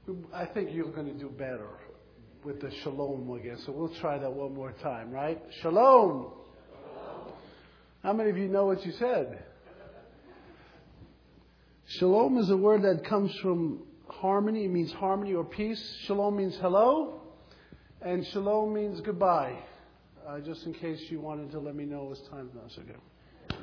I think you're going to do better with the shalom again. So we'll try that one more time, right? Shalom. How many of you know what you said? Shalom is a word that comes from harmony. It means harmony or peace. Shalom means hello. And shalom means goodbye. Just in case you wanted to let me know it was time now. So good.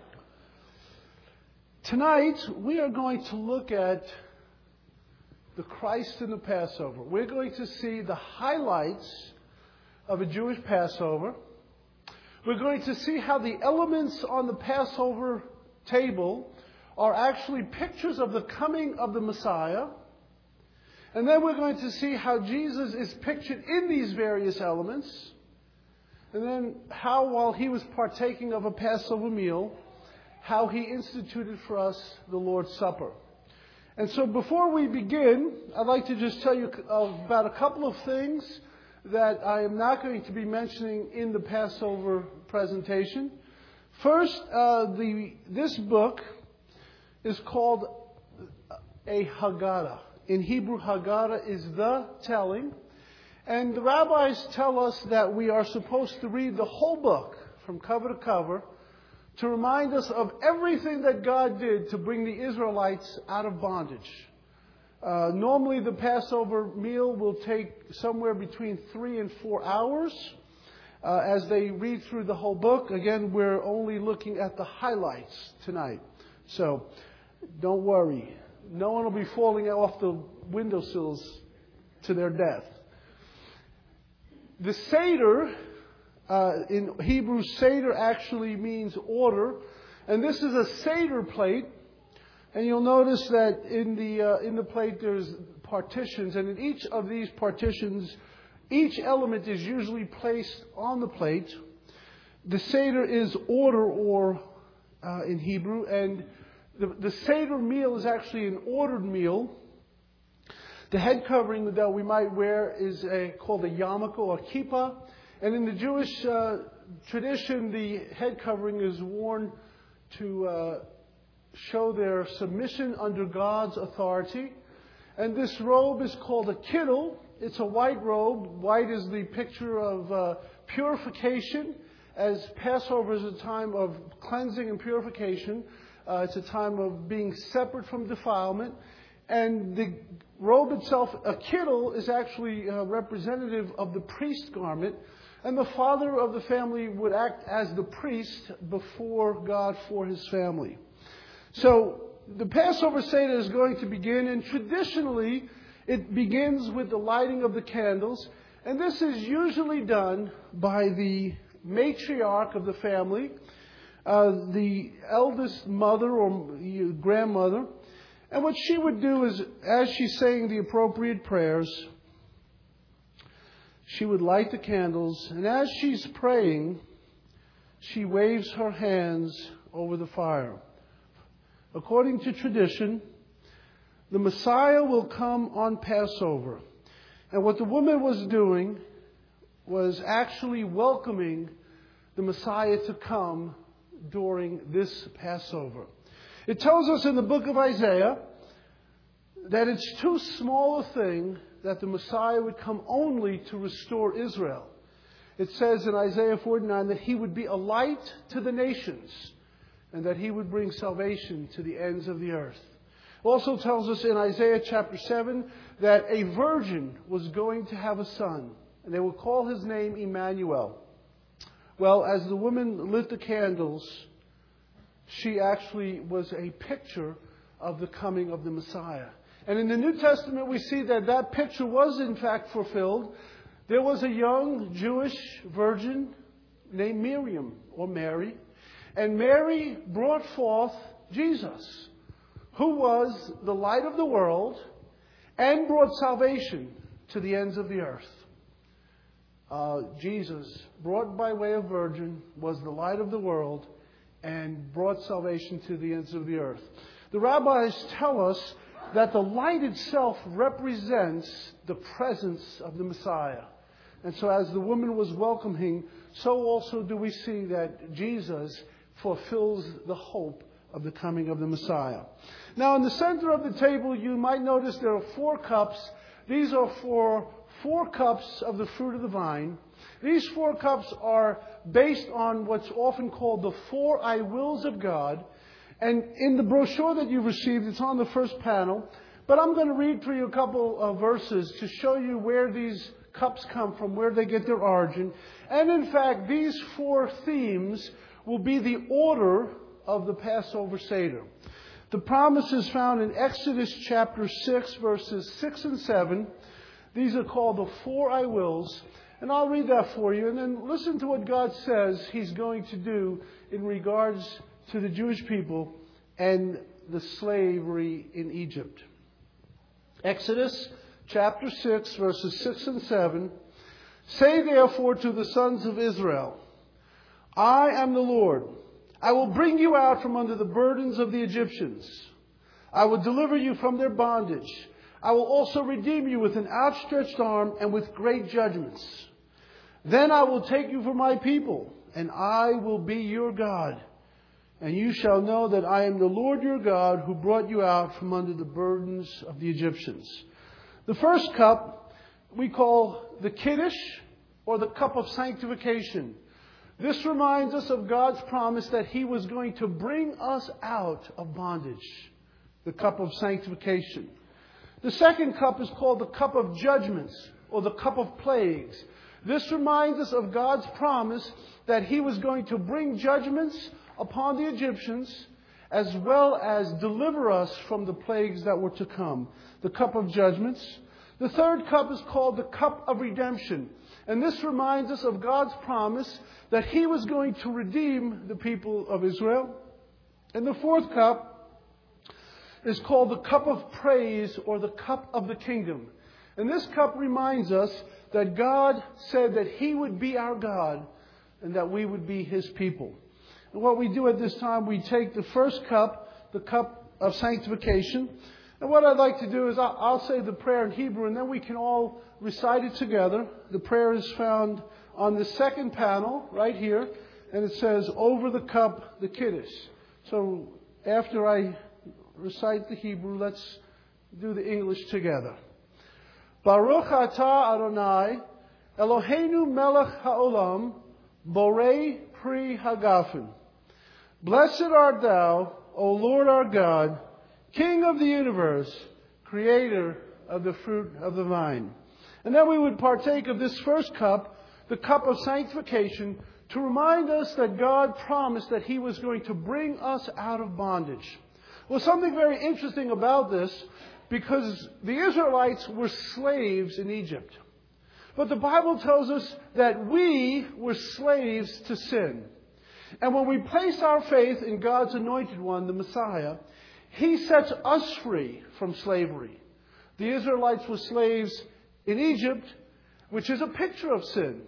Tonight, we are going to look at the Christ in the Passover. We're going to see the highlights of a Jewish Passover. We're going to see how the elements on the Passover table are actually pictures of the coming of the Messiah. And then we're going to see how Jesus is pictured in these various elements. And then how, while he was partaking of a Passover meal, how he instituted for us the Lord's Supper. And so before we begin, I'd like to just tell you about a couple of things that I am not going to be mentioning in the Passover presentation. First, this book is called a Haggadah. In Hebrew, Haggadah is the telling. And the rabbis tell us that we are supposed to read the whole book from cover to cover to remind us of everything that God did to bring the Israelites out of bondage. Normally the Passover meal will take somewhere between 3 and 4 hours as they read through the whole book. Again, we're only looking at the highlights tonight. So don't worry. No one will be falling off the windowsills to their death. The Seder, in Hebrew, Seder actually means order. And this is a Seder plate. And you'll notice that in the plate there's partitions. And in each of these partitions, each element is usually placed on the plate. The Seder is order or in Hebrew. And the Seder meal is actually an ordered meal. The head covering that we might wear is called a yarmulke or kippah. And in the Jewish tradition, the head covering is worn to show their submission under God's authority. And this robe is called a kittel. It's a white robe. White is the picture of purification, as Passover is a time of cleansing and purification. It's a time of being separate from defilement. And the robe itself, a kittel, is actually representative of the priest garment. And the father of the family would act as the priest before God for his family. So the Passover Seder is going to begin, and traditionally it begins with the lighting of the candles. And this is usually done by the matriarch of the family, the eldest mother or grandmother. And what she would do is, as she's saying the appropriate prayers, she would light the candles, and as she's praying, she waves her hands over the fire. According to tradition, the Messiah will come on Passover. And what the woman was doing was actually welcoming the Messiah to come during this Passover. It tells us in the book of Isaiah that it's too small a thing that the Messiah would come only to restore Israel. It says in Isaiah 49 that he would be a light to the nations and that he would bring salvation to the ends of the earth. It also tells us in Isaiah chapter 7 that a virgin was going to have a son, and they will call his name Emmanuel. Well, as the woman lit the candles, she actually was a picture of the coming of the Messiah. And in the New Testament, we see that that picture was in fact fulfilled. There was a young Jewish virgin named Miriam, or Mary. And Mary brought forth Jesus, who was the light of the world and brought salvation to the ends of the earth. Jesus, brought by way of virgin, was the light of the world and brought salvation to the ends of the earth. The rabbis tell us that the light itself represents the presence of the Messiah. And so as the woman was welcoming, so also do we see that Jesus fulfills the hope of the coming of the Messiah. Now, in the center of the table, you might notice there are 4 cups. These are for 4 cups of the fruit of the vine. These 4 cups are based on what's often called the 4 I wills of God. And in the brochure that you've received, it's on the first panel. But I'm going to read for you a couple of verses to show you where these cups come from, where they get their origin. And in fact, these 4 themes will be the order of the Passover Seder. The promise is found in Exodus chapter 6, verses 6 and 7. These are called the 4 I wills. And I'll read that for you. And then listen to what God says He's going to do in regards to the Jewish people and the slavery in Egypt. Exodus chapter 6, verses 6 and 7. Say therefore to the sons of Israel, I am the Lord. I will bring you out from under the burdens of the Egyptians. I will deliver you from their bondage. I will also redeem you with an outstretched arm and with great judgments. Then I will take you for my people, and I will be your God. And you shall know that I am the Lord your God who brought you out from under the burdens of the Egyptians. The first cup we call the Kiddush, or the cup of sanctification. This reminds us of God's promise that He was going to bring us out of bondage. The cup of sanctification. The second cup is called the cup of judgments, or the cup of plagues. This reminds us of God's promise that He was going to bring judgments upon the Egyptians, as well as deliver us from the plagues that were to come. The cup of judgments. The third cup is called the cup of redemption. And this reminds us of God's promise that He was going to redeem the people of Israel. And the fourth cup is called the cup of praise, or the cup of the kingdom. And this cup reminds us that God said that He would be our God and that we would be His people. And what we do at this time, we take the first cup, the cup of sanctification. And what I'd like to do is I'll say the prayer in Hebrew, and then we can all recite it together. The prayer is found on the second panel right here, and it says, over the cup, the Kiddush. So after I recite the Hebrew, let's do the English together. Baruch atah Adonai, Eloheinu melech haolam, borei pri hagafen. Blessed art thou, O Lord our God, King of the universe, Creator of the fruit of the vine. And then we would partake of this first cup, the cup of sanctification, to remind us that God promised that He was going to bring us out of bondage. Well, something very interesting about this, because the Israelites were slaves in Egypt. But the Bible tells us that we were slaves to sin. And when we place our faith in God's anointed one, the Messiah, He sets us free from slavery. The Israelites were slaves in Egypt, which is a picture of sin.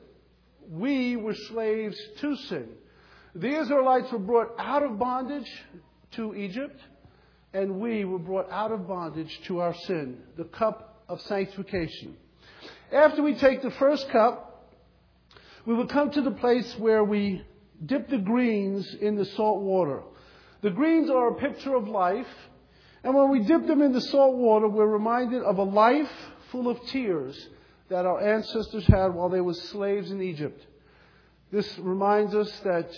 We were slaves to sin. The Israelites were brought out of bondage to Egypt, and we were brought out of bondage to our sin, the cup of sanctification. After we take the first cup, we will come to the place where we dip the greens in the salt water. The greens are a picture of life, and when we dip them in the salt water, we're reminded of a life full of tears that our ancestors had while they were slaves in Egypt. This reminds us that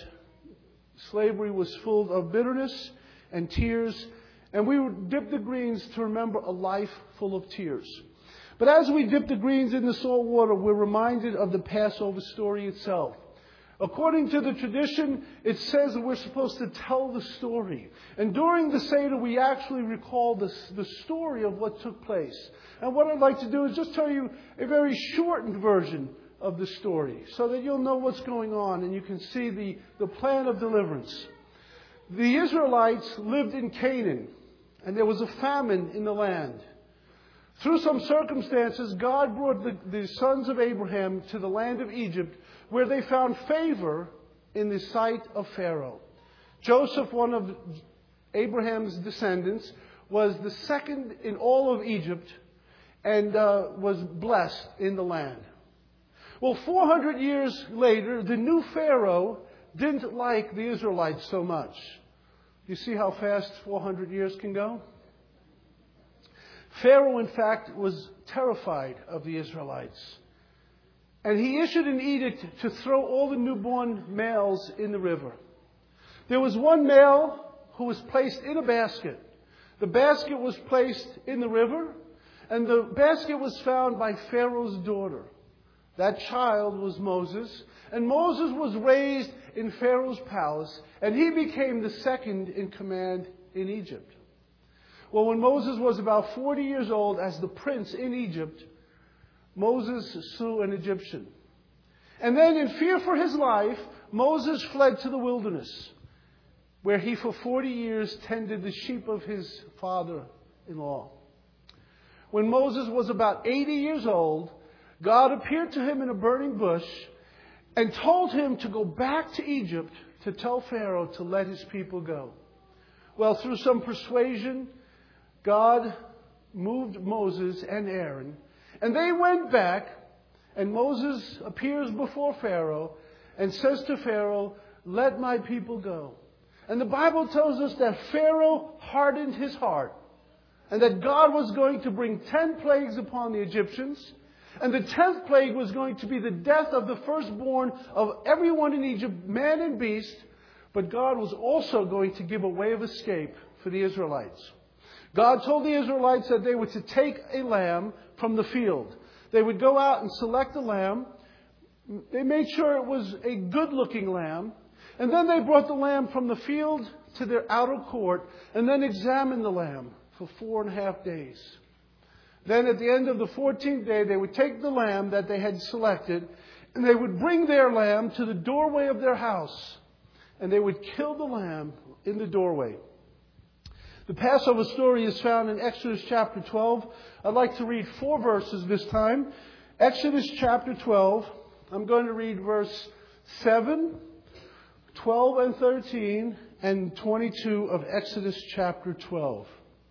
slavery was full of bitterness and tears, and we would dip the greens to remember a life full of tears. But as we dip the greens in the salt water, we're reminded of the Passover story itself. According to the tradition, it says that we're supposed to tell the story. And during the Seder, we actually recall the story of what took place. And what I'd like to do is just tell you a very shortened version of the story, so that you'll know what's going on and you can see the plan of deliverance. The Israelites lived in Canaan, and there was a famine in the land. Through some circumstances, God brought the sons of Abraham to the land of Egypt, where they found favor in the sight of Pharaoh. Joseph, one of Abraham's descendants, was the second in all of Egypt and was blessed in the land. Well, 400 years later, the new Pharaoh didn't like the Israelites so much. You see how fast 400 years can go? Pharaoh, in fact, was terrified of the Israelites. And he issued an edict to throw all the newborn males in the river. There was one male who was placed in a basket. The basket was placed in the river, and the basket was found by Pharaoh's daughter. That child was Moses, and Moses was raised in Pharaoh's palace, and he became the second in command in Egypt. Well, when Moses was about 40 years old, as the prince in Egypt, Moses slew an Egyptian. And then, in fear for his life, Moses fled to the wilderness, where he for 40 years tended the sheep of his father-in-law. When Moses was about 80 years old, God appeared to him in a burning bush and told him to go back to Egypt to tell Pharaoh to let his people go. Well, through some persuasion, God moved Moses and Aaron, and they went back, and Moses appears before Pharaoh and says to Pharaoh, "Let my people go." And the Bible tells us that Pharaoh hardened his heart, and that God was going to bring 10 plagues upon the Egyptians, and the 10th plague was going to be the death of the firstborn of everyone in Egypt, man and beast, but God was also going to give a way of escape for the Israelites. God told the Israelites that they were to take a lamb from the field. They would go out and select a lamb. They made sure it was a good-looking lamb. And then they brought the lamb from the field to their outer court and then examined the lamb for 4.5 days. Then at the end of the 14th day, they would take the lamb that they had selected and they would bring their lamb to the doorway of their house. And they would kill the lamb in the doorway. The Passover story is found in Exodus chapter 12. I'd like to read 4 verses this time. Exodus chapter 12. I'm going to read verse 7, 12 and 13, and 22 of Exodus chapter 12.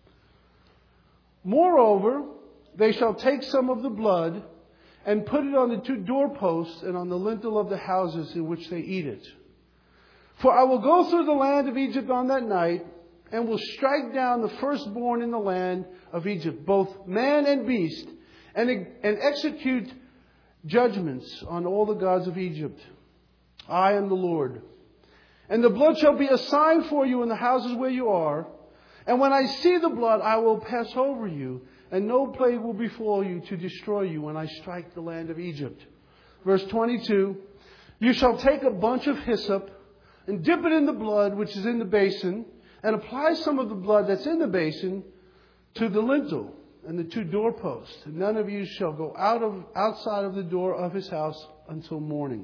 "Moreover, they shall take some of the blood and put it on the 2 doorposts and on the lintel of the houses in which they eat it. For I will go through the land of Egypt on that night, and will strike down the firstborn in the land of Egypt, both man and beast, and execute judgments on all the gods of Egypt. I am the Lord. And the blood shall be a sign for you in the houses where you are. And when I see the blood, I will pass over you, and no plague will befall you to destroy you when I strike the land of Egypt." Verse 22, "You shall take a bunch of hyssop and dip it in the blood which is in the basin, and apply some of the blood that's in the basin to the lintel and the 2 doorposts. And none of you shall go outside of the door of his house until morning."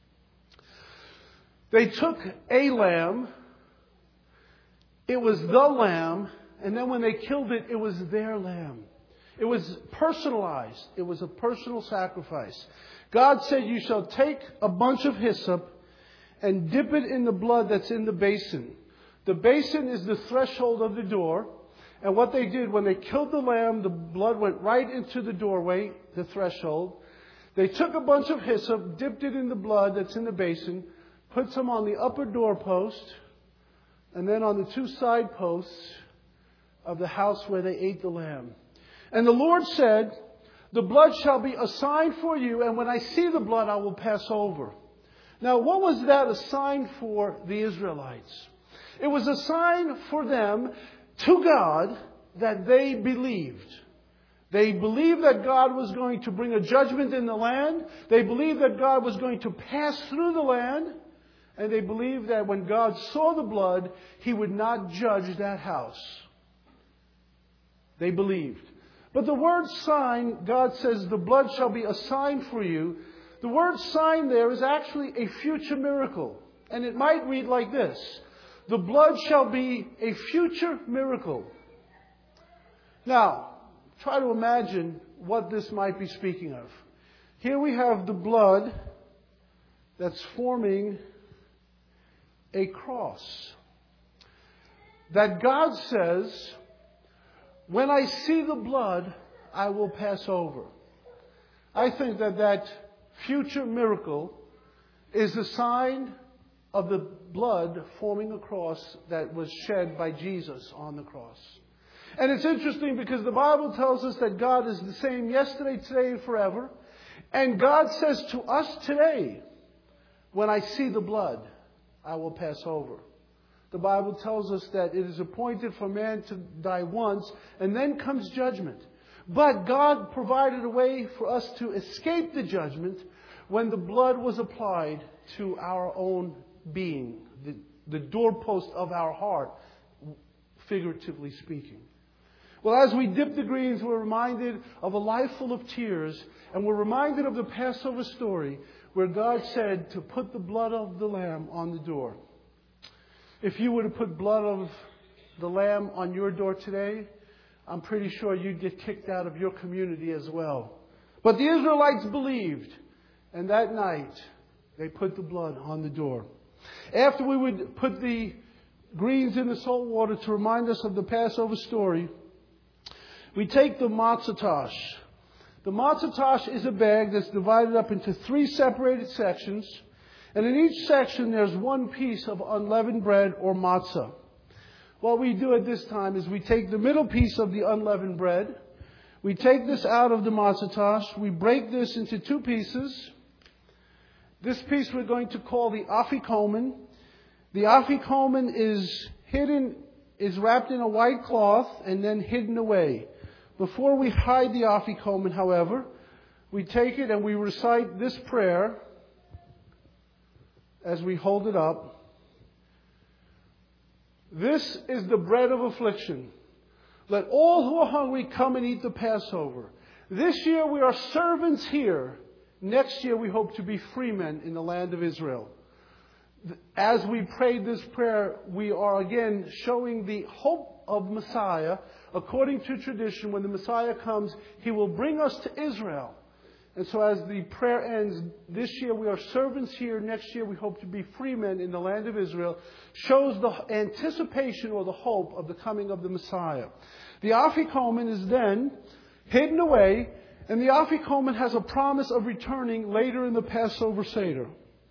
They took a lamb. It was the lamb. And then when they killed it, it was their lamb. It was personalized. It was a personal sacrifice. God said, "You shall take a bunch of hyssop and dip it in the blood that's in the basin." The basin is the threshold of the door. And what they did when they killed the lamb, the blood went right into the doorway, the threshold. They took a bunch of hyssop, dipped it in the blood that's in the basin, put some on the upper doorpost, and then on the 2 side posts of the house where they ate the lamb. And the Lord said, "The blood shall be a sign for you, and when I see the blood, I will pass over." Now, what was that a sign for the Israelites? It was a sign for them to God that they believed. They believed that God was going to bring a judgment in the land. They believed that God was going to pass through the land. And they believed that when God saw the blood, He would not judge that house. They believed. But the word sign, God says, "The blood shall be a sign for you." The word sign there is actually a future miracle. And it might read like this: "The blood shall be a future miracle." Now, try to imagine what this might be speaking of. Here we have the blood that's forming a cross. That God says, "When I see the blood, I will pass over." I think that future miracle is a sign of the blood forming a cross that was shed by Jesus on the cross. And it's interesting because the Bible tells us that God is the same yesterday, today, and forever. And God says to us today, when I see the blood, I will pass over. The Bible tells us that it is appointed for man to die once, and then comes judgment. But God provided a way for us to escape the judgment when the blood was applied to our own being, the doorpost of our heart, figuratively speaking. Well, as we dip the greens, we're reminded of a life full of tears, and we're reminded of the Passover story where God said to put the blood of the lamb on the door. If you were to put blood of the lamb on your door today, I'm pretty sure you'd get kicked out of your community as well. But the Israelites believed, and that night they put the blood on the door. After we would put the greens in the salt water to remind us of the Passover story, we take the matzah tash. The matzah tash is a bag that's divided up into 3 separated sections. And in each section, there's one piece of unleavened bread or matzah. What we do at this time is we take the middle piece of the unleavened bread. We take this out of the matzah tash. We break this into 2 pieces. This piece we're going to call the afikomen. The afikomen is wrapped in a white cloth and then hidden away. Before we hide the afikomen, however, we take it and we recite this prayer as we hold it up. This is the bread of affliction. Let all who are hungry come and eat the Passover. This year we are servants here. Next year we hope to be freemen in the land of Israel. As we pray this prayer, we are again showing the hope of Messiah. According to tradition, when the Messiah comes, He will bring us to Israel. And so as the prayer ends, this year we are servants here, next year we hope to be freemen in the land of Israel, shows the anticipation or the hope of the coming of the Messiah. The afikomen is then hidden away, and the afikomen has a promise of returning later in the Passover Seder.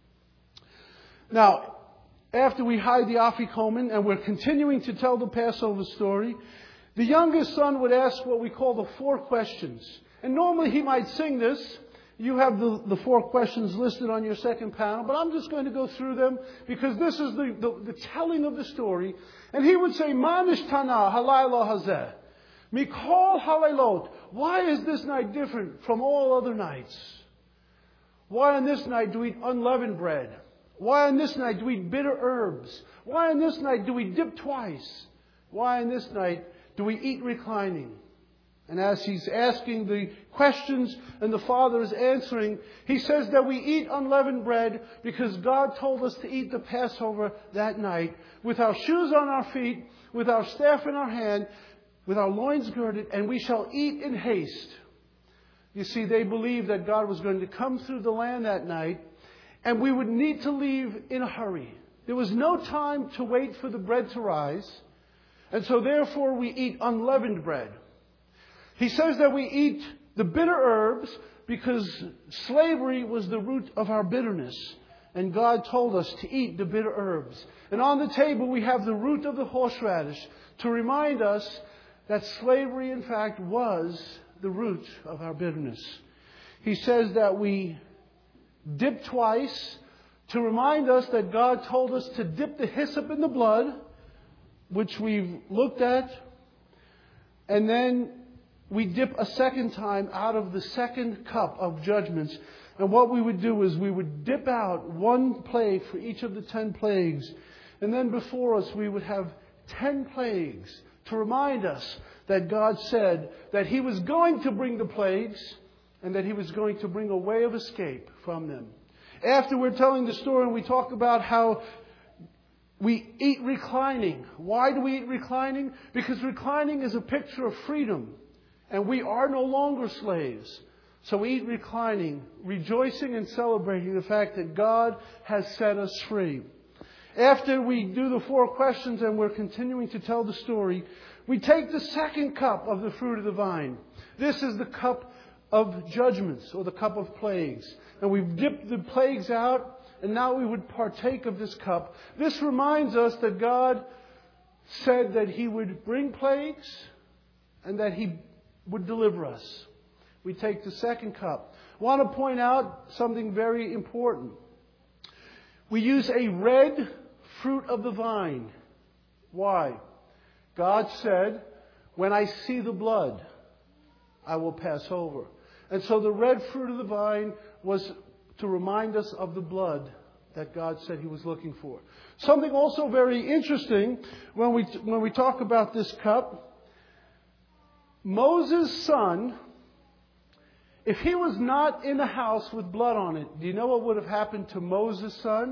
Now, after we hide the afikomen and we're continuing to tell the Passover story, the youngest son would ask what we call the 4 questions. And normally he might sing this. You have the 4 questions listed on your second panel, but I'm just going to go through them because this is the telling of the story. And he would say, Ma nishtana halayla hazeh, mikol halaylot. Why is this night different from all other nights? Why on this night do we eat unleavened bread? Why on this night do we eat bitter herbs? Why on this night do we dip twice? Why on this night do we eat reclining? And as he's asking the questions and the Father is answering, he says that we eat unleavened bread because God told us to eat the Passover that night with our shoes on our feet, with our staff in our hand, with our loins girded, and we shall eat in haste. You see, they believed that God was going to come through the land that night, and we would need to leave in a hurry. There was no time to wait for the bread to rise, and so therefore we eat unleavened bread. He says that we eat the bitter herbs because slavery was the root of our bitterness. And God told us to eat the bitter herbs. And on the table we have the root of the horseradish to remind us that slavery, in fact, was the root of our bitterness. He says that we dip twice to remind us that God told us to dip the hyssop in the blood, which we've looked at. And then we dip a second time out of the second cup of judgments. And what we would do is we would dip out 1 plague for each of the 10 plagues. And then before us we would have 10 plagues to remind us that God said that He was going to bring the plagues and that He was going to bring a way of escape from them. After we're telling the story, we talk about how we eat reclining. Why do we eat reclining? Because reclining is a picture of freedom. And we are no longer slaves. So we eat reclining, rejoicing and celebrating the fact that God has set us free. After we do the 4 questions and we're continuing to tell the story, we take the second cup of the fruit of the vine. This is the cup of judgments or the cup of plagues. And we've dipped the plagues out. and now we would partake of this cup. This reminds us that God said that He would bring plagues and that He would deliver us. We take the second cup. I want to point out something very important. We use a red fruit of the vine. Why? God said, when I see the blood, I will pass over. And so the red fruit of the vine was to remind us of the blood that God said He was looking for. Something also very interesting when we talk about this cup. Moses' son, if he was not in a house with blood on it, do you know what would have happened to Moses' son?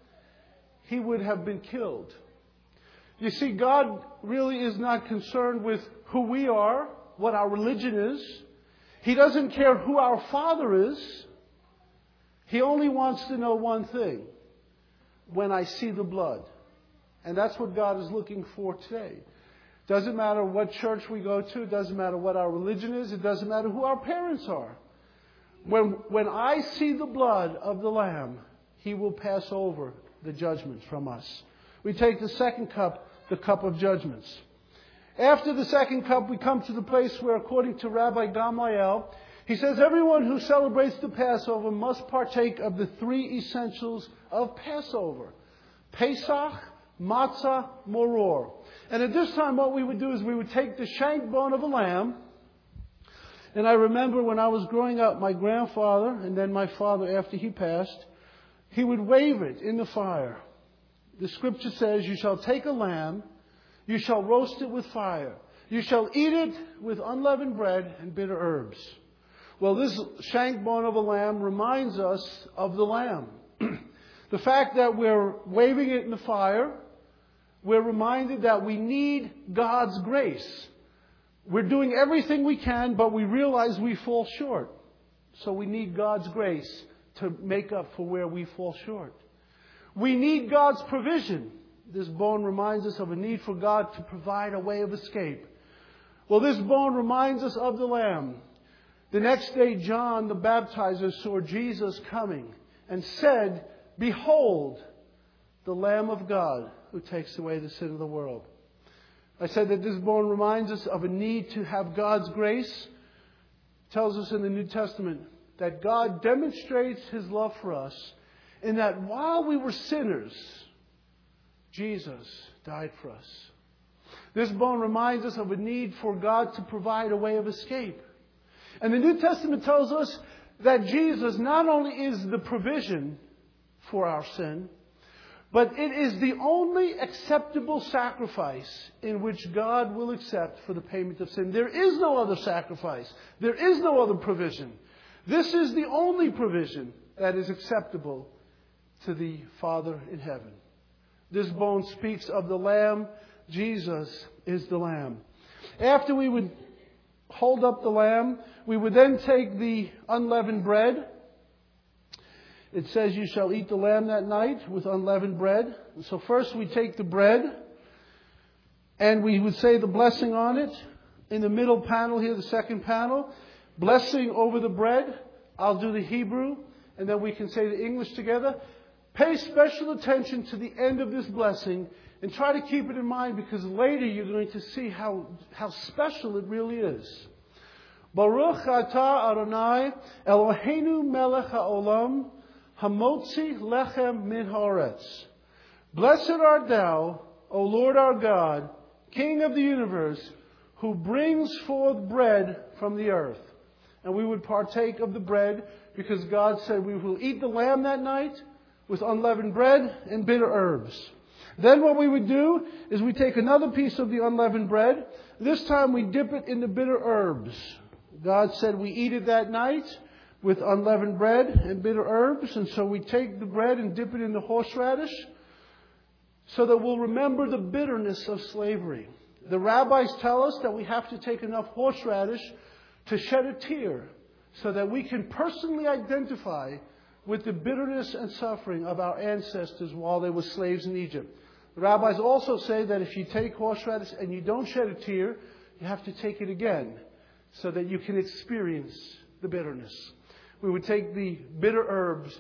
He would have been killed. You see, God really is not concerned with who we are, what our religion is. He doesn't care who our father is. He only wants to know one thing. When I see the blood. And that's what God is looking for today. Doesn't matter what church we go to. It doesn't matter what our religion is. It doesn't matter who our parents are. When I see the blood of the Lamb, He will pass over the judgments from us. We take the second cup, the cup of judgments. After the second cup, we come to the place where, according to Rabbi Gamliel, he says everyone who celebrates the Passover must partake of the three essentials of Passover. Pesach, Matzah, Moror. And at this time what we would do is we would take the shank bone of a lamb. And I remember when I was growing up, my grandfather and then my father after he passed, he would wave it in the fire. The scripture says, you shall take a lamb, you shall roast it with fire. You shall eat it with unleavened bread and bitter herbs. Well, this shank bone of a lamb reminds us of the lamb. The fact that we're waving it in the fire, we're reminded that we need God's grace. We're doing everything we can, but we realize we fall short. So we need God's grace to make up for where we fall short. We need God's provision. This bone reminds us of a need for God to provide a way of escape. Well, this bone reminds us of the Lamb. The next day, John the Baptizer saw Jesus coming and said, behold, the Lamb of God who takes away the sin of the world. I said that this bone reminds us of a need to have God's grace. It tells us in the New Testament that God demonstrates His love for us in that while we were sinners, Jesus died for us. This bone reminds us of a need for God to provide a way of escape. And the New Testament tells us that Jesus not only is the provision for our sin, but it is the only acceptable sacrifice in which God will accept for the payment of sin. There is no other sacrifice. There is no other provision. This is the only provision that is acceptable to the Father in heaven. This bone speaks of the Lamb. Jesus is the Lamb. After we would hold up the lamb, we would then take the unleavened bread. It says you shall eat the lamb that night with unleavened bread. And so first we take the bread and we would say the blessing on it. In the middle panel here, the second panel, blessing over the bread. I'll do the Hebrew and then we can say the English together. Pay special attention to the end of this blessing and try to keep it in mind because later you're going to see how special it really is. Baruch atah Adonai Eloheinu melech haolam hamotzi lechem min haaretz. Blessed art thou, O Lord our God, King of the universe, who brings forth bread from the earth. And we would partake of the bread because God said we will eat the lamb that night with unleavened bread and bitter herbs. Then what we would do is we take another piece of the unleavened bread. This time we dip it in the bitter herbs. God said we eat it that night with unleavened bread and bitter herbs. And so we take the bread and dip it in the horseradish so that we'll remember the bitterness of slavery. The rabbis tell us that we have to take enough horseradish to shed a tear so that we can personally identify with the bitterness and suffering of our ancestors while they were slaves in Egypt. The rabbis also say that if you take horseradish and you don't shed a tear, you have to take it again so that you can experience the bitterness. We would take the bitter herbs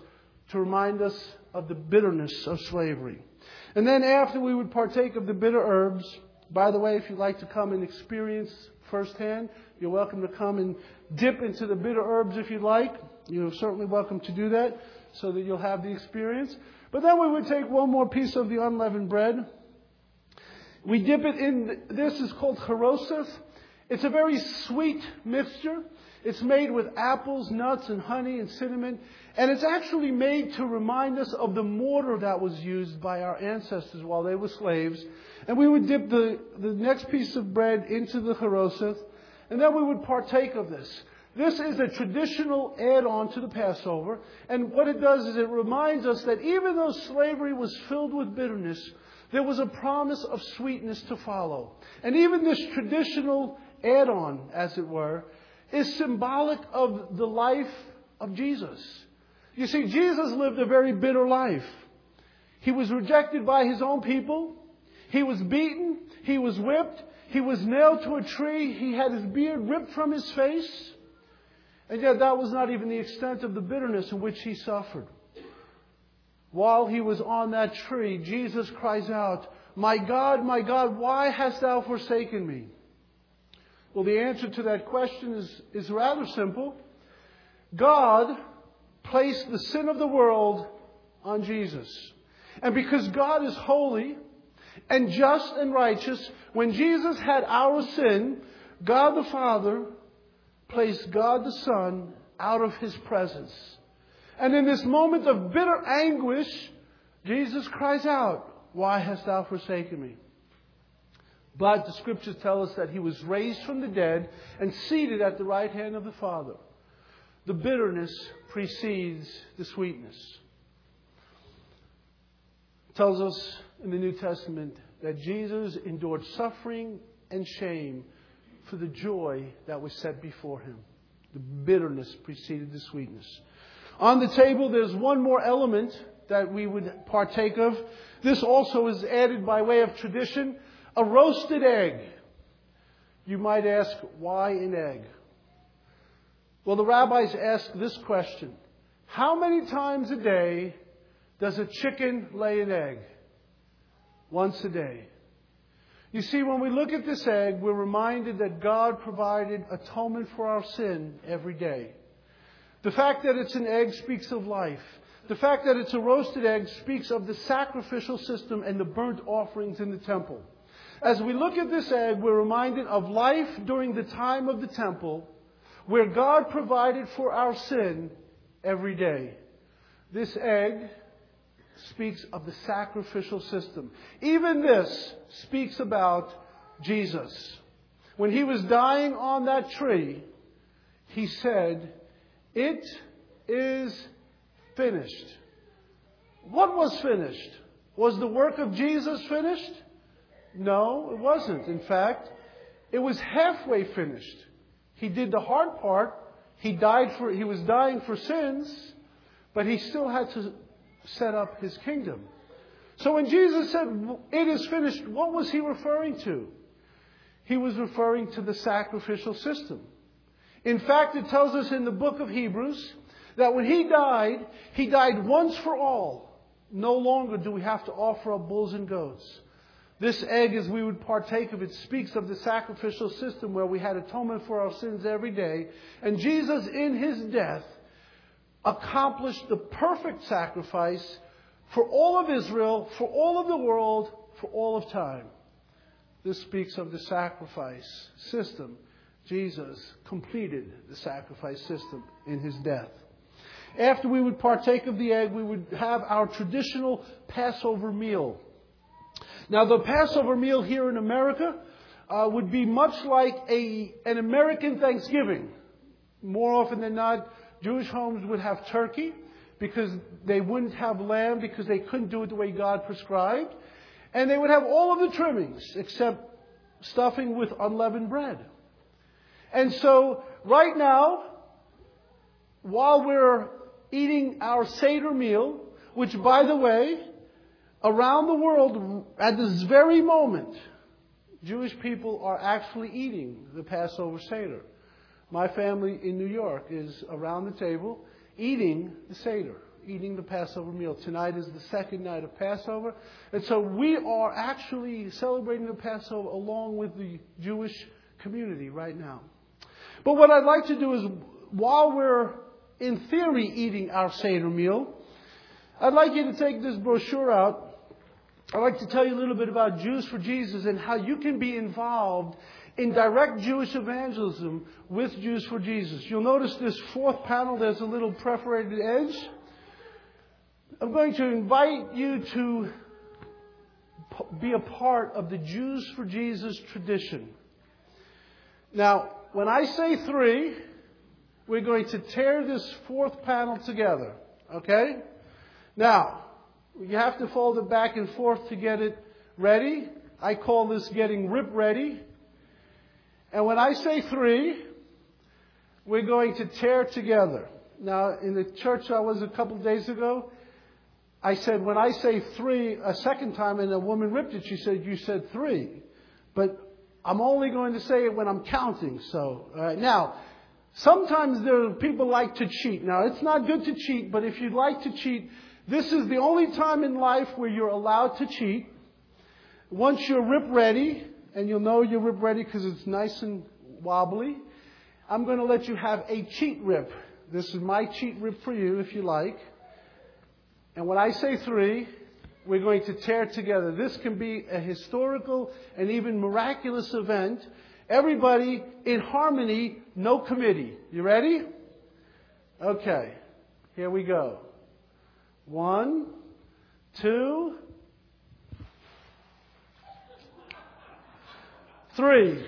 to remind us of the bitterness of slavery. And then after we would partake of the bitter herbs, by the way, if you'd like to come and experience firsthand, you're welcome to come and dip into the bitter herbs if you'd like. You're certainly welcome to do that so that you'll have the experience. But then we would take one more piece of the unleavened bread. We dip it in, this is called charoseth. It's a very sweet mixture. It's made with apples, nuts, and honey and cinnamon. And it's actually made to remind us of the mortar that was used by our ancestors while they were slaves. And we would dip the next piece of bread into the charoseth. And then we would partake of this. This is a traditional add-on to the Passover. And what it does is it reminds us that even though slavery was filled with bitterness, there was a promise of sweetness to follow. And even this traditional add-on, as it were, is symbolic of the life of Jesus. You see, Jesus lived a very bitter life. He was rejected by his own people. He was beaten. He was whipped. He was nailed to a tree. He had his beard ripped from his face. And yet that was not even the extent of the bitterness in which he suffered. While he was on that tree, Jesus cries out, my God, why hast thou forsaken me?" Well, the answer to that question is rather simple. God placed the sin of the world on Jesus. And because God is holy and just and righteous, when Jesus had our sin, God the Father placed God the Son out of his presence. And in this moment of bitter anguish, Jesus cries out, "Why hast thou forsaken me?" But the Scriptures tell us that he was raised from the dead and seated at the right hand of the Father. The bitterness precedes the sweetness. It tells us in the New Testament that Jesus endured suffering and shame for the joy that was set before him. The bitterness preceded the sweetness. On the table, there's one more element that we would partake of. This also is added by way of tradition. A roasted egg. You might ask, why an egg? Well, the rabbis ask this question. How many times a day does a chicken lay an egg? Once a day. You see, when we look at this egg, we're reminded that God provided atonement for our sin every day. The fact that it's an egg speaks of life. The fact that it's a roasted egg speaks of the sacrificial system and the burnt offerings in the temple. As we look at this egg, we're reminded of life during the time of the temple, where God provided for our sin every day. This egg speaks of the sacrificial system. Even this speaks about Jesus. When he was dying on that tree, he said, "It is finished." What was finished? Was the work of Jesus finished? No, it wasn't. In fact, it was halfway finished. He did the hard part. He was dying for sins, but he still had to set up his kingdom. So when Jesus said, "It is finished," what was he referring to? He was referring to the sacrificial system. In fact, it tells us in the book of Hebrews that when he died once for all. No longer do we have to offer up bulls and goats. This egg, as we would partake of it, speaks of the sacrificial system where we had atonement for our sins every day. And Jesus, in his death, accomplished the perfect sacrifice for all of Israel, for all of the world, for all of time. This speaks of the sacrifice system. Jesus completed the sacrifice system in his death. After we would partake of the egg, we would have our traditional Passover meal. Now, the Passover meal here in America would be much like an American Thanksgiving. More often than not, Jewish homes would have turkey because they wouldn't have lamb because they couldn't do it the way God prescribed. And they would have all of the trimmings except stuffing with unleavened bread. And so right now, while we're eating our Seder meal, which, by the way, around the world, at this very moment, Jewish people are actually eating the Passover Seder. My family in New York is around the table eating the Seder, eating the Passover meal. Tonight is the second night of Passover. And so we are actually celebrating the Passover along with the Jewish community right now. But what I'd like to do is, while we're in theory eating our Seder meal, I'd like you to take this brochure out. I'd like to tell you a little bit about Jews for Jesus and how you can be involved in direct Jewish evangelism with Jews for Jesus. You'll notice this fourth panel, there's a little perforated edge. I'm going to invite you to be a part of the Jews for Jesus tradition. Now, when I say 3, we're going to tear this fourth panel together. Okay? Now, you have to fold it back and forth to get it ready. I call this getting rip ready. And when I say 3, we're going to tear together. Now, in the church I was a couple of days ago, I said, when I say 3 a second time, and a woman ripped it, she said, you said 3. But I'm only going to say it when I'm counting. So, all right. Now, sometimes people like to cheat. Now, it's not good to cheat, but if you'd like to cheat, this is the only time in life where you're allowed to cheat. Once you're rip ready, and you'll know you're rip ready because it's nice and wobbly, I'm going to let you have a cheat rip. This is my cheat rip for you, if you like. And when I say 3, we're going to tear together. This can be a historical and even miraculous event. Everybody in harmony, no committee. You ready? Okay. Here we go. 1, 2, 3,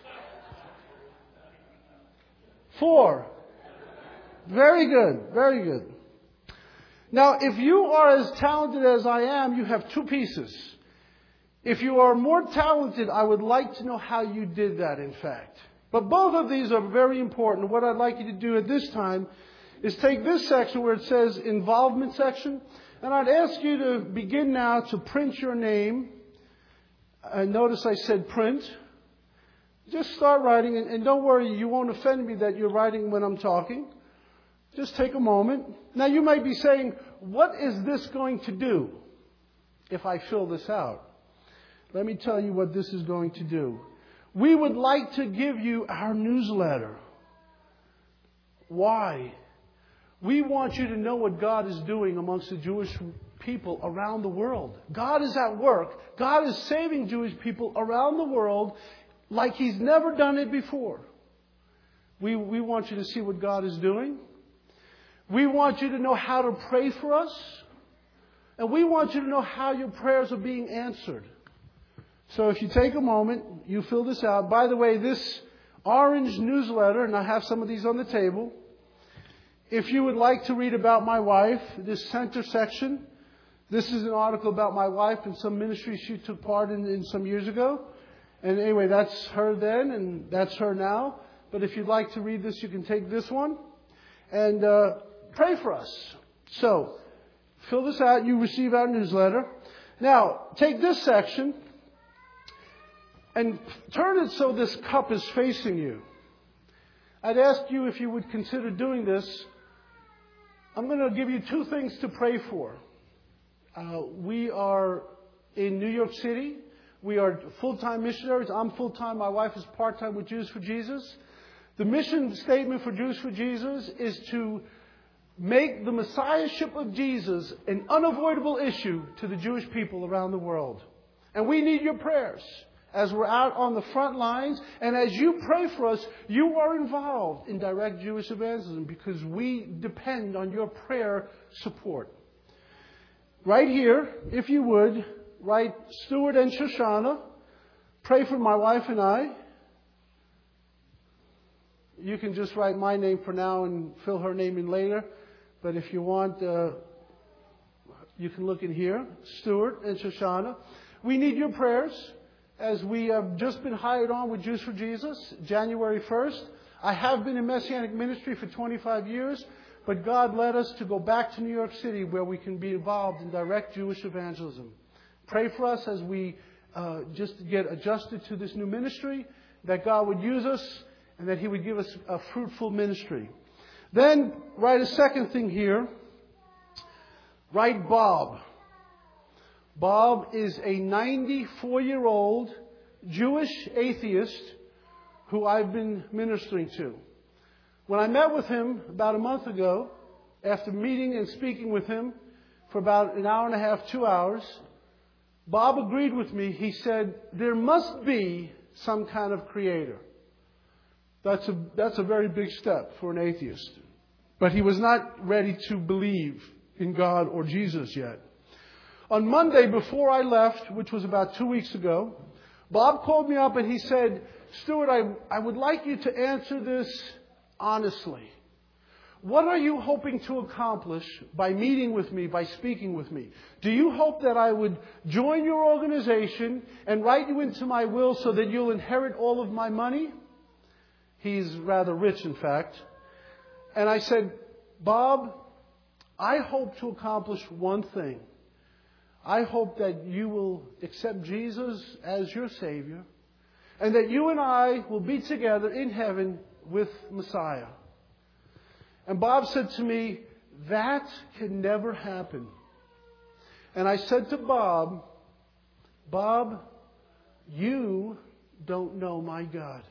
4. Very good. Very good. Now, if you are as talented as I am, you have 2 pieces. If you are more talented, I would like to know how you did that, in fact. But both of these are very important. What I'd like you to do at this time is take this section where it says involvement section, and I'd ask you to begin now to print your name. Notice I said print. Just start writing, and don't worry, you won't offend me that you're writing when I'm talking. Just take a moment. Now you might be saying, what is this going to do if I fill this out? Let me tell you what this is going to do. We would like to give you our newsletter. Why? We want you to know what God is doing amongst the Jewish people around the world. God is at work. God is saving Jewish people around the world like He's never done it before. We want you to see what God is doing. We want you to know how to pray for us. And we want you to know how your prayers are being answered. So if you take a moment, you fill this out. By the way, this orange newsletter, and I have some of these on the table. If you would like to read about my wife, this center section, this is an article about my wife and some ministry she took part in some years ago. And anyway, that's her then and that's her now. But if you'd like to read this, you can take this one. And pray for us. So, fill this out. You receive our newsletter. Now, take this section and turn it so this cup is facing you. I'd ask you if you would consider doing this. I'm going to give you 2 things to pray for. We are in New York City. We are full-time missionaries. I'm full-time. My wife is part-time with Jews for Jesus. The mission statement for Jews for Jesus is to make the Messiahship of Jesus an unavoidable issue to the Jewish people around the world. And we need your prayers as we're out on the front lines. And as you pray for us, you are involved in direct Jewish evangelism because we depend on your prayer support. Right here, if you would, write Stuart and Shoshana. Pray for my wife and I. You can just write my name for now and fill her name in later. But if you want, you can look in here. Stuart and Shoshana. We need your prayers as we have just been hired on with Jews for Jesus, January 1st. I have been in Messianic ministry for 25 years, but God led us to go back to New York City where we can be involved in direct Jewish evangelism. Pray for us as we just get adjusted to this new ministry, that God would use us and that He would give us a fruitful ministry. Then write a second thing here. Write Bob. Bob is a 94-year-old Jewish atheist who I've been ministering to. When I met with him about a month ago, after meeting and speaking with him for about an hour and a half, 2 hours, Bob agreed with me. He said, there must be some kind of creator. That's a very big step for an atheist. But he was not ready to believe in God or Jesus yet. On Monday, before I left, which was about 2 weeks ago, Bob called me up and he said, Stuart, I would like you to answer this honestly. What are you hoping to accomplish by meeting with me, by speaking with me? Do you hope that I would join your organization and write you into my will so that you'll inherit all of my money? He's rather rich, in fact. And I said, Bob, I hope to accomplish one thing. I hope that you will accept Jesus as your Savior and that you and I will be together in heaven with Messiah. And Bob said to me, that can never happen. And I said to Bob, you don't know my God.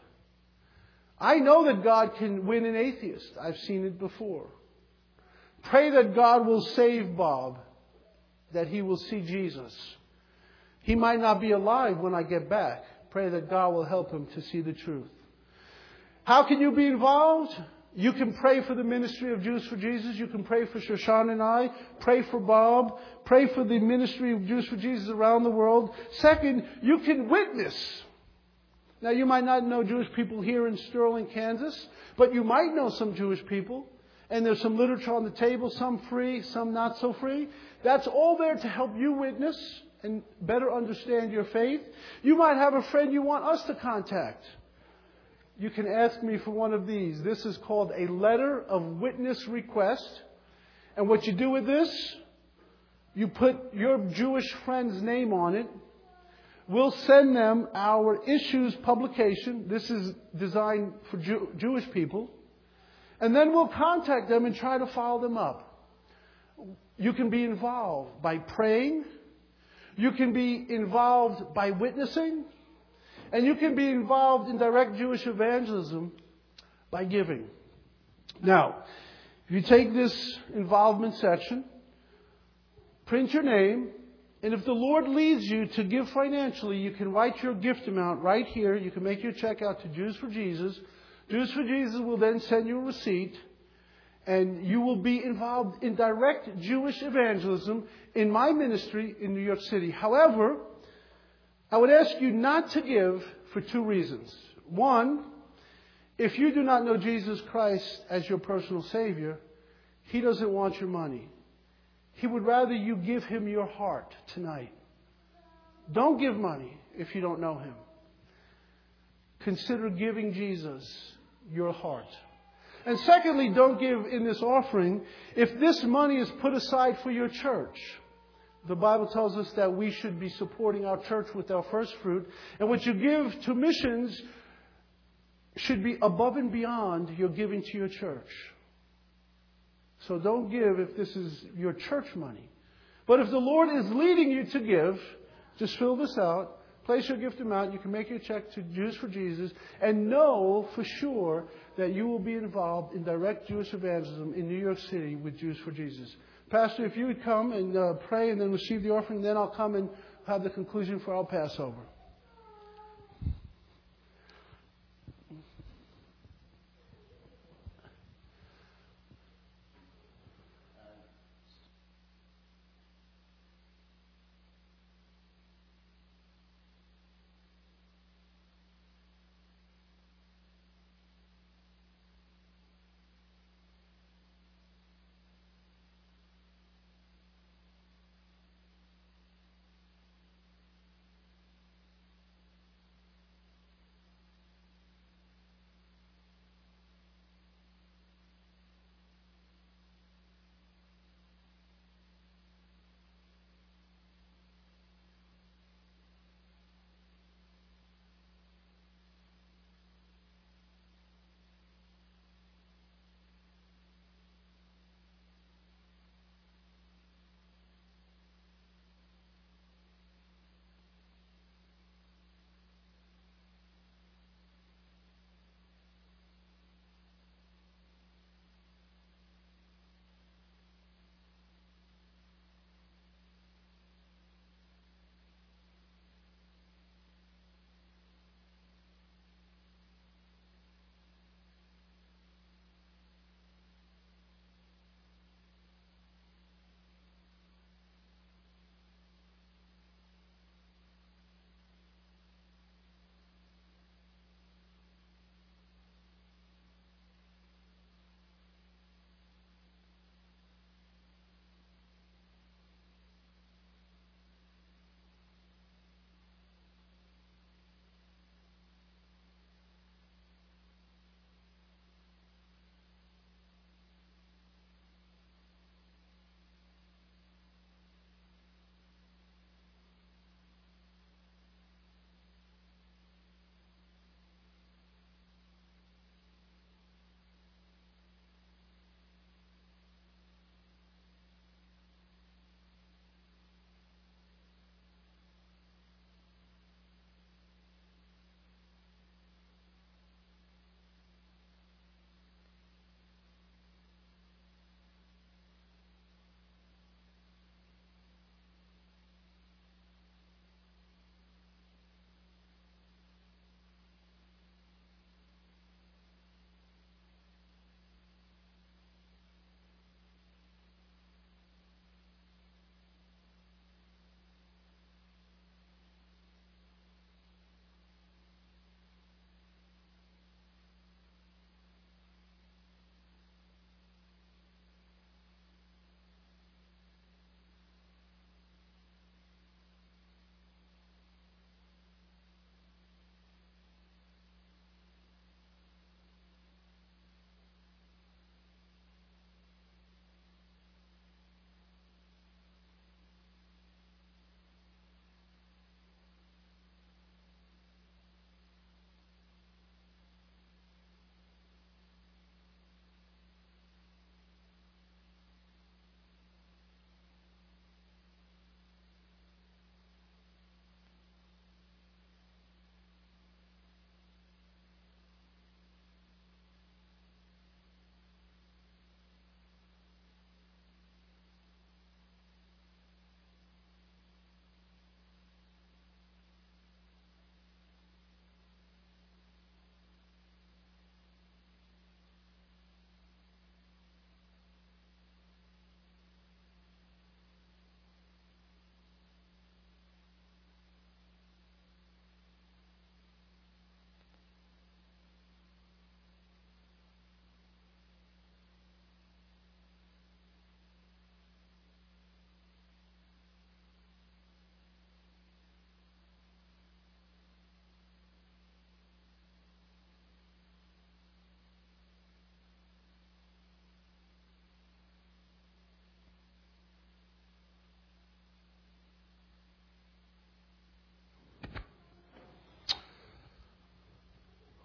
I know that God can win an atheist. I've seen it before. Pray that God will save Bob, that he will see Jesus. He might not be alive when I get back. Pray that God will help him to see the truth. How can you be involved? You can pray for the ministry of Jews for Jesus. You can pray for Shoshana and I. Pray for Bob. Pray for the ministry of Jews for Jesus around the world. Second, you can witness. Now, you might not know Jewish people here in Sterling, Kansas, but you might know some Jewish people. And there's some literature on the table, some free, some not so free. That's all there to help you witness and better understand your faith. You might have a friend you want us to contact. You can ask me for one of these. This is called a letter of witness request. And what you do with this, you put your Jewish friend's name on it. We'll send them our issues publication. This is designed for Jewish people. And then we'll contact them and try to follow them up. You can be involved by praying. You can be involved by witnessing. And you can be involved in direct Jewish evangelism by giving. Now, if you take this involvement section, print your name, and if the Lord leads you to give financially, you can write your gift amount right here. You can make your check out to Jews for Jesus. Jews for Jesus will then send you a receipt, and you will be involved in direct Jewish evangelism in my ministry in New York City. However, I would ask you not to give for two reasons. One, if you do not know Jesus Christ as your personal Savior, He doesn't want your money. He would rather you give Him your heart tonight. Don't give money if you don't know Him. Consider giving Jesus your heart. And secondly, don't give in this offering if this money is put aside for your church. The Bible tells us that we should be supporting our church with our first fruit. And what you give to missions should be above and beyond your giving to your church. So don't give if this is your church money. But if the Lord is leading you to give, just fill this out. Place your gift amount. You can make your check to Jews for Jesus. And know for sure that you will be involved in direct Jewish evangelism in New York City with Jews for Jesus. Pastor, if you would come and pray and then receive the offering, then I'll come and have the conclusion for our Passover.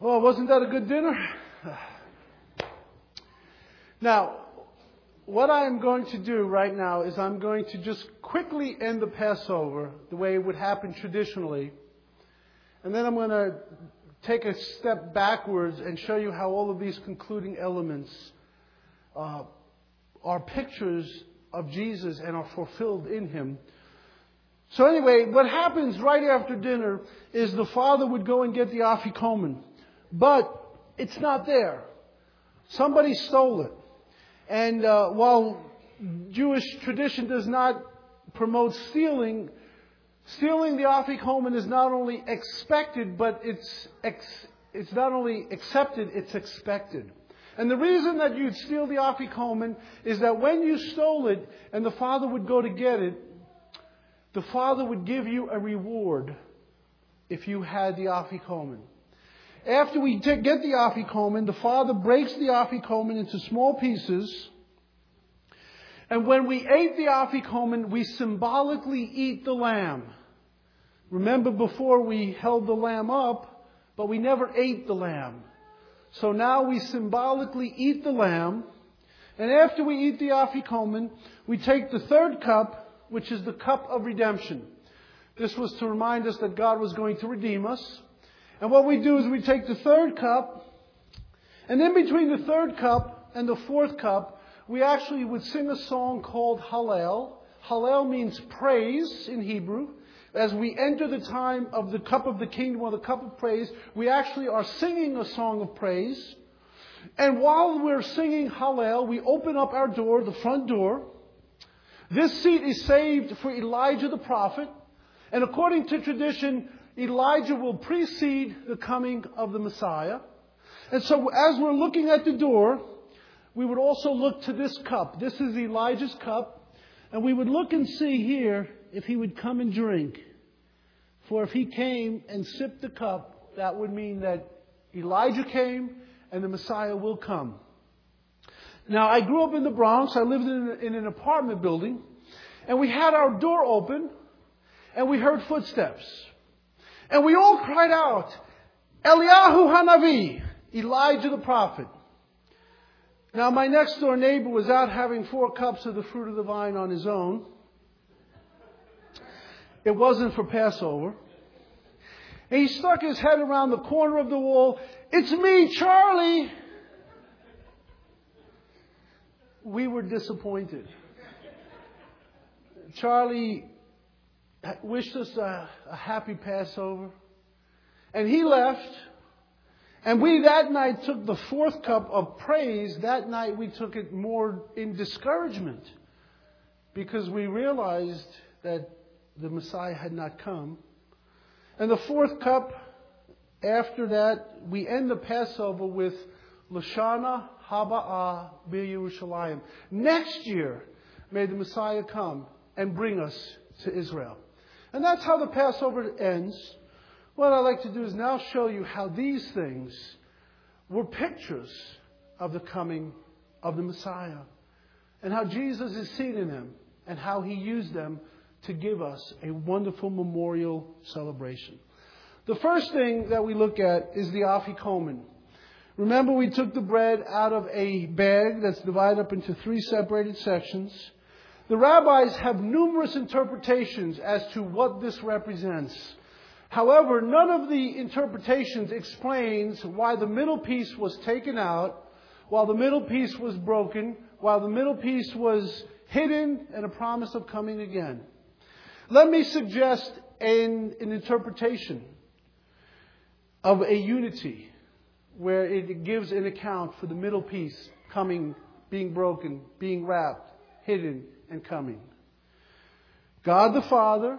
Well, wasn't that a good dinner? Now, what I'm going to do right now is I'm going to just quickly end the Passover the way it would happen traditionally. And then I'm going to take a step backwards and show you how all of these concluding elements are pictures of Jesus and are fulfilled in Him. So anyway, what happens right after dinner is the father would go and get the afikomen. But it's not there. Somebody stole it. And while Jewish tradition does not promote stealing, stealing the afikomen is not only expected, but it's not only accepted, it's expected. And the reason that you'd steal the afikomen is that when you stole it and the father would go to get it, the father would give you a reward if you had the afikomen. After we get the afikomen, the father breaks the afikomen into small pieces. And when we ate the afikomen, we symbolically eat the lamb. Remember, before we held the lamb up, but we never ate the lamb. So now we symbolically eat the lamb. And after we eat the afikomen, we take the third cup, which is the cup of redemption. This was to remind us that God was going to redeem us. And what we do is we take the third cup, and in between the third cup and the fourth cup, we actually would sing a song called Hallel. Hallel means praise in Hebrew. As we enter the time of the cup of the kingdom or the cup of praise, we actually are singing a song of praise. And while we're singing Hallel, we open up our door, the front door. This seat is saved for Elijah the prophet. And according to tradition, Elijah will precede the coming of the Messiah. And so as we're looking at the door, we would also look to this cup. This is Elijah's cup. And we would look and see here if he would come and drink. For if he came and sipped the cup, that would mean that Elijah came and the Messiah will come. Now, I grew up in the Bronx. I lived in an apartment building. And we had our door open. And we heard footsteps. And we all cried out, Eliyahu Hanavi, Elijah the prophet. Now, my next door neighbor was out having 4 cups of the fruit of the vine on his own. It wasn't for Passover. And he stuck his head around the corner of the wall. It's me, Charlie. We were disappointed. Charlie wished us a happy Passover. And he left. And we that night took the 4th cup of praise. That night we took it more in discouragement. Because we realized that the Messiah had not come. And the 4th cup, after that, we end the Passover with Lashana Haba'ah B'Yerushalayim. Next year, may the Messiah come and bring us to Israel. And that's how the Passover ends. What I'd like to do is now show you how these things were pictures of the coming of the Messiah. And how Jesus is seen in them. And how He used them to give us a wonderful memorial celebration. The first thing that we look at is the afikomen. Remember, we took the bread out of a bag that's divided up into 3 separated sections. The rabbis have numerous interpretations as to what this represents. However, none of the interpretations explains why the middle piece was taken out, while the middle piece was broken, while the middle piece was hidden, and a promise of coming again. Let me suggest an interpretation of a unity where it gives an account for the middle piece coming, being broken, being wrapped, hidden, and coming. God the Father,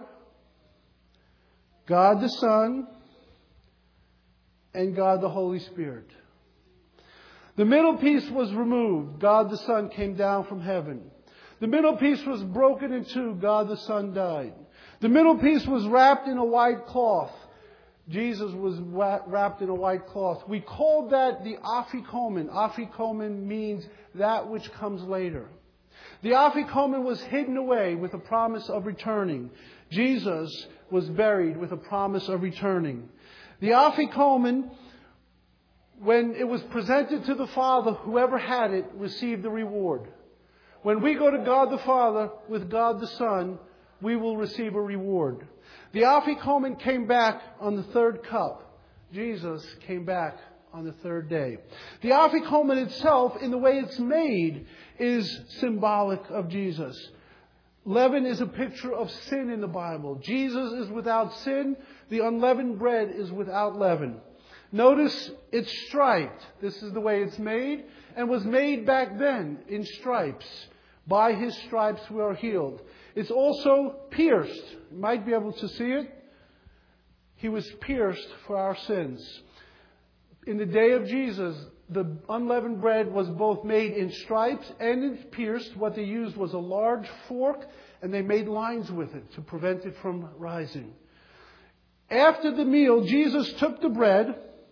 God the Son, and God the Holy Spirit. The middle piece was removed. God the Son came down from heaven. The middle piece was broken in 2. God the Son died. The middle piece was wrapped in a white cloth. Jesus was wrapped in a white cloth. We called that the afikomen. Afikomen means that which comes later. The afikomen was hidden away with a promise of returning. Jesus was buried with a promise of returning. The afikomen when it was presented to the Father, whoever had it received the reward. When we go to God the Father with God the Son, we will receive a reward. The Afikomen came back on the third cup. Jesus came back on the third day. The Afikomen itself, in the way it's made, is symbolic of Jesus. Leaven is a picture of sin in the Bible. Jesus is without sin. The unleavened bread is without leaven. Notice it's striped. This is the way it's made, and was made back then in stripes. By His stripes we are healed. It's also pierced. You might be able to see it. He was pierced for our sins. In the day of Jesus, the unleavened bread was both made in stripes and pierced. What they used was a large fork, and they made lines with it to prevent it from rising. After the meal, Jesus took the bread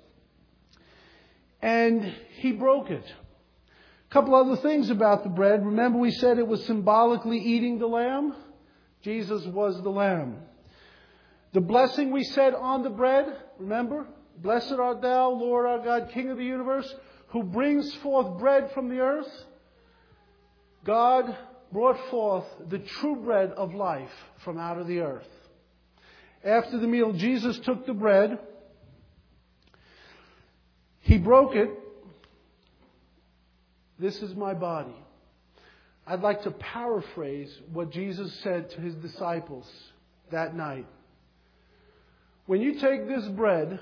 and He broke it. A couple other things about the bread. Remember, we said it was symbolically eating the lamb? Jesus was the lamb. The blessing we said on the bread, remember? Blessed art thou, Lord our God, King of the universe, who brings forth bread from the earth. God brought forth the true bread of life from out of the earth. After the meal, Jesus took the bread. He broke it. This is my body. I'd like to paraphrase what Jesus said to His disciples that night. When you take this bread,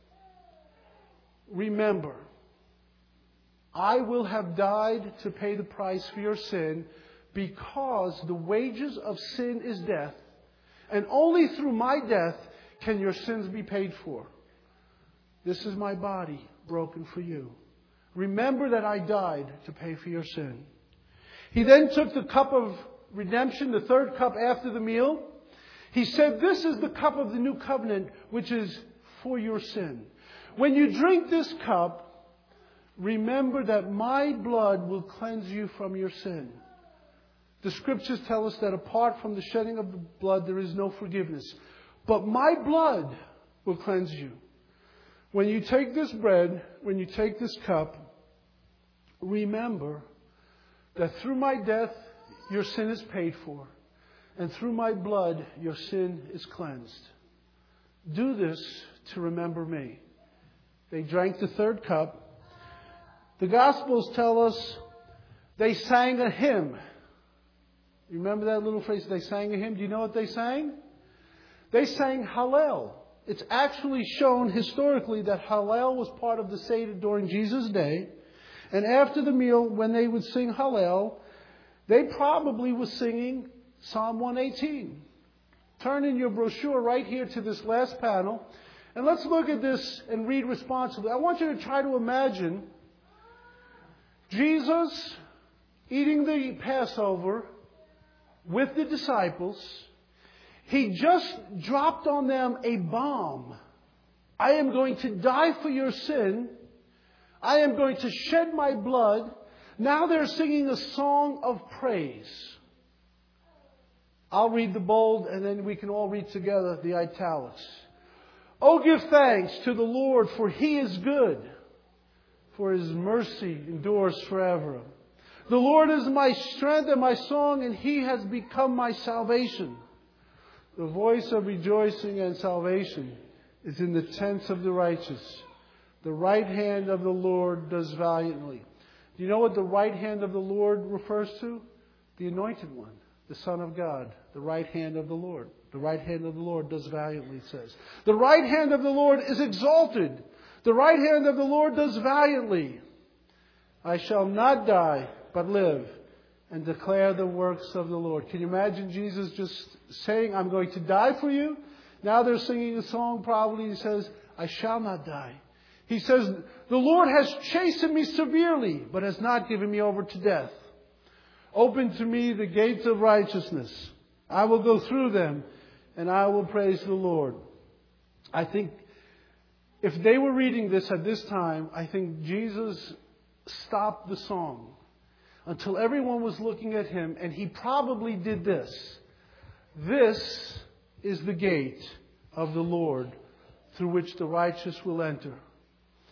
remember, I will have died to pay the price for your sin, because the wages of sin is death, and only through my death can your sins be paid for. This is my body broken for you. Remember that I died to pay for your sin. He then took the cup of redemption, the third cup after the meal. He said, this is the cup of the new covenant, which is for your sin. When you drink this cup, remember that my blood will cleanse you from your sin. The scriptures tell us that apart from the shedding of the blood, there is no forgiveness. But my blood will cleanse you. When you take this bread, when you take this cup, remember that through my death, your sin is paid for. And through my blood, your sin is cleansed. Do this to remember me. They drank the third cup. The Gospels tell us they sang a hymn. Remember that little phrase, they sang a hymn? Do you know what they sang? They sang Hallel. It's actually shown historically that Hallel was part of the Seder during Jesus' day. And after the meal, when they would sing Hallel, they probably were singing Psalm 118. Turn in your brochure right here to this last panel. And let's look at this and read responsibly. I want you to try to imagine Jesus eating the Passover with the disciples. He just dropped on them a bomb. I am going to die for your sin. I am going to shed my blood. Now they're singing a song of praise. I'll read the bold and then we can all read together the italics. Oh, give thanks to the Lord, for He is good, for His mercy endures forever. The Lord is my strength and my song, and He has become my salvation. The voice of rejoicing and salvation is in the tents of the righteous. The right hand of the Lord does valiantly. Do you know what the right hand of the Lord refers to? The Anointed One, the Son of God, the right hand of the Lord. The right hand of the Lord does valiantly, it says. The right hand of the Lord is exalted. The right hand of the Lord does valiantly. I shall not die, but live and declare the works of the Lord. Can you imagine Jesus just saying, I'm going to die for you? Now they're singing a song probably. He says, I shall not die. He says, the Lord has chastened me severely, but has not given me over to death. Open to me the gates of righteousness. I will go through them, and I will praise the Lord. I think if they were reading this at this time, I think Jesus stopped the song until everyone was looking at Him, and He probably did this. This is the gate of the Lord through which the righteous will enter.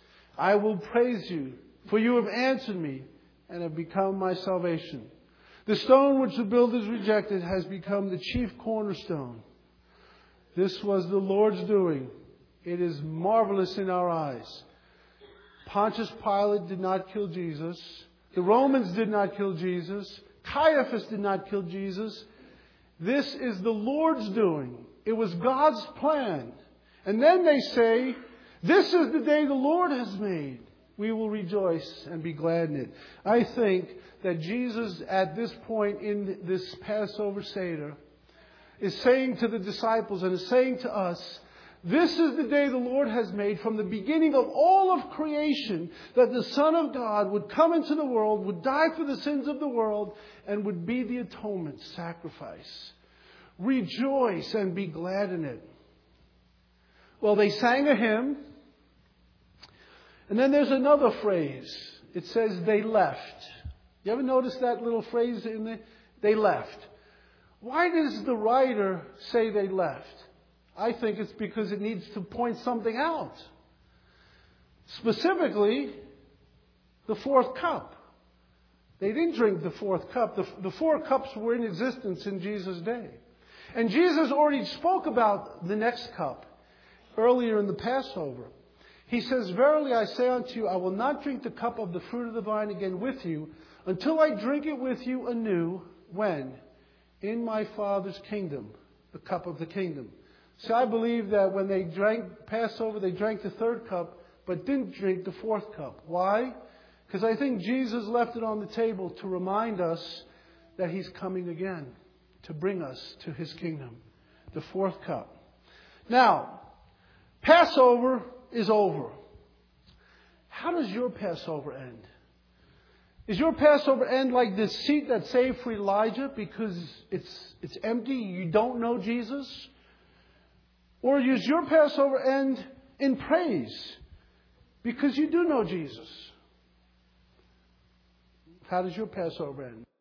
I will praise you, for you have answered me and have become my salvation. The stone which the builders rejected has become the chief cornerstone. This was the Lord's doing. It is marvelous in our eyes. Pontius Pilate did not kill Jesus. The Romans did not kill Jesus. Caiaphas did not kill Jesus. This is the Lord's doing. It was God's plan. And then they say, this is the day the Lord has made. We will rejoice and be glad in it. I think that Jesus at this point in this Passover Seder is saying to the disciples and is saying to us, this is the day the Lord has made from the beginning of all of creation, that the Son of God would come into the world, would die for the sins of the world, and would be the atonement sacrifice. Rejoice and be glad in it. Well, they sang a hymn. And then there's another phrase. It says they left. You ever notice that little phrase in there? They left. Why does the writer say they left? I think it's because it needs to point something out. Specifically, the fourth cup. They didn't drink the fourth cup. The four cups were in existence in Jesus' day. And Jesus already spoke about the next cup earlier in the Passover. He says, verily I say unto you, I will not drink the cup of the fruit of the vine again with you until I drink it with you anew. When? In my Father's kingdom. The cup of the kingdom. So I believe that when they drank Passover, they drank the third cup, but didn't drink the fourth cup. Why? Because I think Jesus left it on the table to remind us that He's coming again to bring us to His kingdom. The fourth cup. Now, Passover is over. How does your Passover end? Is your Passover end like this seat that's saved for Elijah because it's empty, you don't know Jesus? Or does your Passover end in praise because you do know Jesus? How does your Passover end?